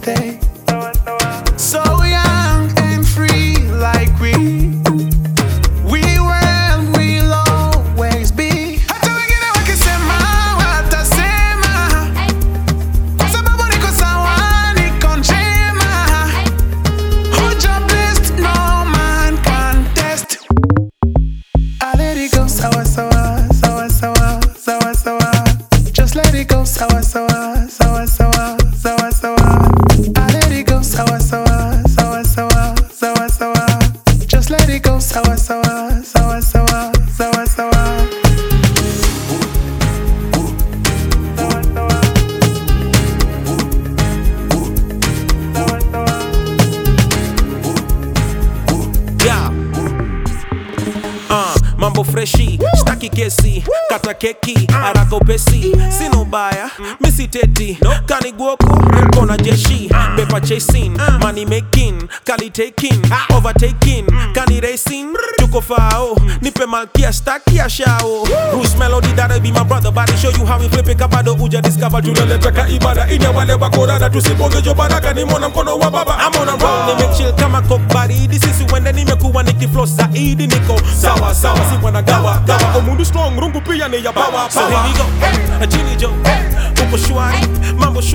stay. So young and free like we were and we'll always be. Hata wengine wakisema watasema, sababu niko sawa, niko njema. Whoja blessed, no man can test. I let it go, sawa sawa, sawa sawa, sawa sawa. Just let it go, sawa sawa, sawa sawa, sawa sawa. I let it go, sawa sawa, sawa sawa, sawa sawa. Just let it go, sawa sawa, sawa sawa, sawa sawa. Yeah. Mambo freshi, staki kesi, kata keki, haraka upesi. Sina ubaya, misi teti, kaniguoko, kona jeshi. Paper chasing, money making, kali taking, overtaking, kani racing. Tuko fao, nipe malkia, staki ya shao. Bruce Melody, that'll be my brother, but I show you how we flip it kabado uja discover. Tunaleta ka ibada, inya wale wakorada, tusiponge jo baraka, ni mona mkono wa baba. I'm on a roll, nimechill kama coke baridi. Sisi wende nimekuwa nikiflow zaidi, niko sawa sawa, si wana gawa gawa. Omundu strong, rungu pia ni ya bawa. So here we go, chini jo, uko shwari, mambo